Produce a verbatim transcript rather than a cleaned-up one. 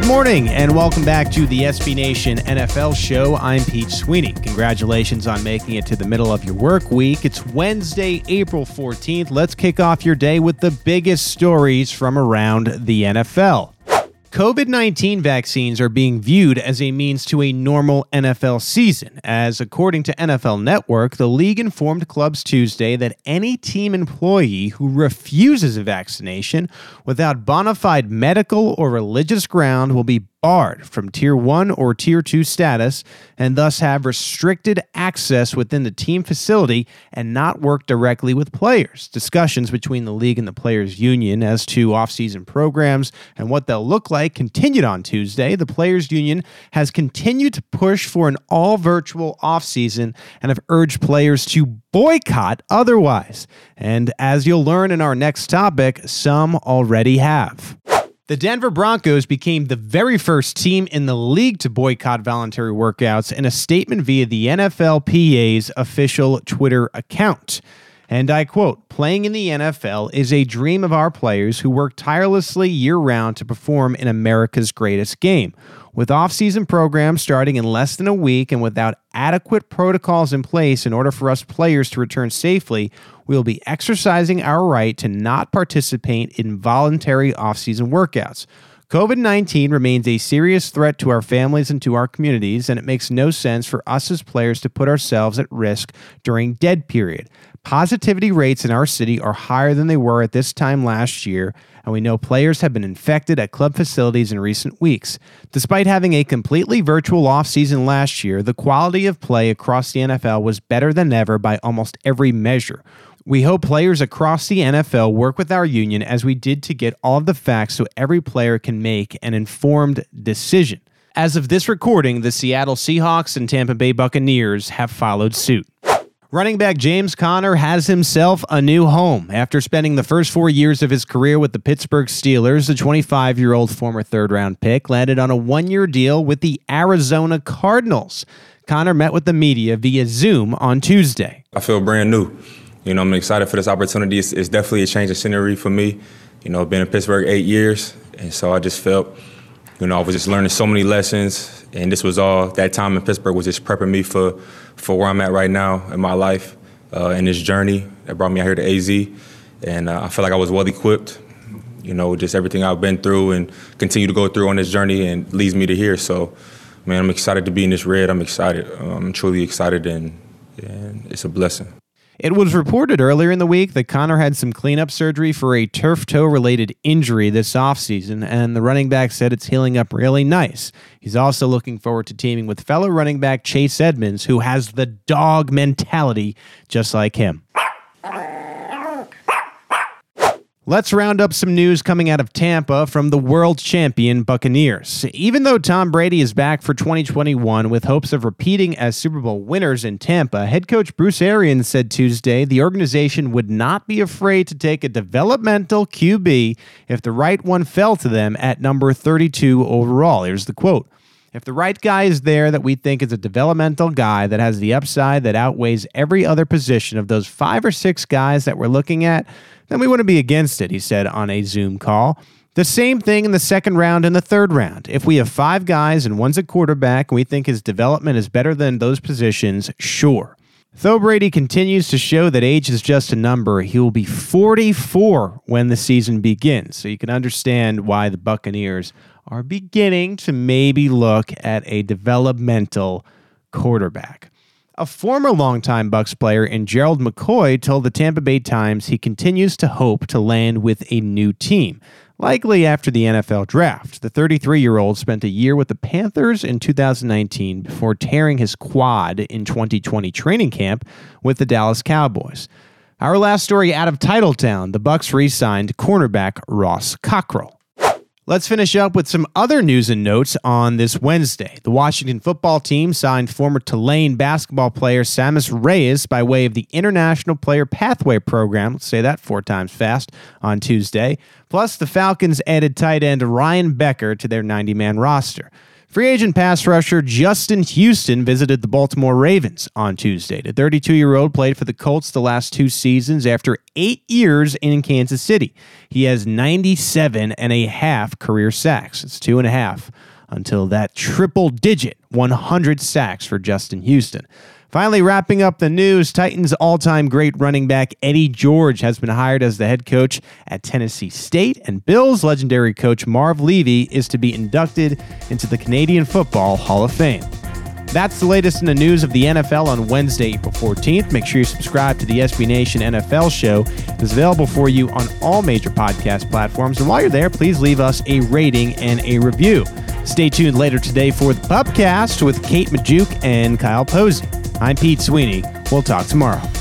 morning, and welcome back to the S B Nation N F L show. I'm Pete Sweeney. Congratulations on making it to the middle of your work week. It's Wednesday, April fourteenth. Let's kick off your day with the biggest stories from around the N F L. COVID nineteen vaccines are being viewed as a means to a normal N F L season, as according to N F L Network, the league informed clubs Tuesday that any team employee who refuses a vaccination without bona fide medical or religious ground will be barred from Tier one or Tier two status and thus have restricted access within the team facility and not work directly with players. Discussions between the league and the players' union as to off-season programs and what they'll look like continued on Tuesday. The players' union has continued to push for an all-virtual off-season and have urged players to boycott otherwise. And as you'll learn in our next topic, some already have. The Denver Broncos became the very first team in the league to boycott voluntary workouts in a statement via the N F L P A's official Twitter account. And I quote, "Playing in the N F L is a dream of our players who work tirelessly year-round to perform in America's greatest game. With off-season programs starting in less than a week and without adequate protocols in place in order for us players to return safely, we will be exercising our right to not participate in voluntary off-season workouts. COVID nineteen remains a serious threat to our families and to our communities, and it makes no sense for us as players to put ourselves at risk during dead period. Positivity rates in our city are higher than they were at this time last year, and we know players have been infected at club facilities in recent weeks. Despite having a completely virtual offseason last year, the quality of play across the N F L was better than ever by almost every measure. We hope players across the N F L work with our union as we did to get all of the facts so every player can make an informed decision." As of this recording, the Seattle Seahawks and Tampa Bay Buccaneers have followed suit. Running back James Conner has himself a new home. After spending the first four years of his career with the Pittsburgh Steelers, the twenty-five-year-old former third-round pick landed on a one-year deal with the Arizona Cardinals. Conner met with the media via Zoom on Tuesday. I feel brand new. You know, I'm excited for this opportunity. It's, it's definitely a change of scenery for me. You know, I've been in Pittsburgh eight years, and so I just felt, you know, I was just learning so many lessons, and this was all, that time in Pittsburgh was just prepping me for, for where I'm at right now in my life, uh, in this journey that brought me out here to A Z, and uh, I feel like I was well equipped. You know, just everything I've been through and continue to go through on this journey and leads me to here. So, man, I'm excited to be in this red. I'm excited. I'm truly excited, and, and it's a blessing. It was reported earlier in the week that Conner had some cleanup surgery for a turf toe-related injury this offseason, and the running back said it's healing up really nice. He's also looking forward to teaming with fellow running back Chase Edmonds, who has the dog mentality just like him. Let's round up some news coming out of Tampa from the world champion Buccaneers. Even though Tom Brady is back for twenty twenty-one with hopes of repeating as Super Bowl winners in Tampa, head coach Bruce Arians said Tuesday the organization would not be afraid to take a developmental Q B if the right one fell to them at number thirty-two overall. Here's the quote. "If the right guy is there that we think is a developmental guy that has the upside that outweighs every other position of those five or six guys that we're looking at, then we wouldn't be against it," he said on a Zoom call. The same thing in the second round and the third round. If we have five guys and one's a quarterback and we think his development is better than those positions, sure. Though Brady continues to show that age is just a number, he will be forty-four when the season begins. So you can understand why the Buccaneers are beginning to maybe look at a developmental quarterback. A former longtime Bucs player in Gerald McCoy told the Tampa Bay Times he continues to hope to land with a new team, likely after the N F L draft. The thirty-three-year-old spent a year with the Panthers in two thousand nineteen before tearing his quad in twenty twenty training camp with the Dallas Cowboys. Our last story out of Titletown, the Bucs re-signed cornerback Ross Cockrell. Let's finish up with some other news and notes on this Wednesday. The Washington football team signed former Tulane basketball player Sammis Reyes by way of the International Player Pathway Program, let's say that four times fast, on Tuesday. Plus, the Falcons added tight end Ryan Becker to their ninety-man roster. Free agent pass rusher Justin Houston visited the Baltimore Ravens on Tuesday. The thirty-two-year-old played for the Colts the last two seasons after eight years in Kansas City. He has ninety-seven and a half career sacks. It's two and a half until that triple-digit one hundred sacks for Justin Houston. Finally, wrapping up the news, Titans all-time great running back Eddie George has been hired as the head coach at Tennessee State, and Bills legendary coach Marv Levy is to be inducted into the Canadian Football Hall of Fame. That's the latest in the news of the N F L on Wednesday, April fourteenth. Make sure you subscribe to the S B Nation N F L show. It's available for you on all major podcast platforms. And while you're there, please leave us a rating and a review. Stay tuned later today for the Pubcast with Kate Majuk and Kyle Posey. I'm Pete Sweeney. We'll talk tomorrow.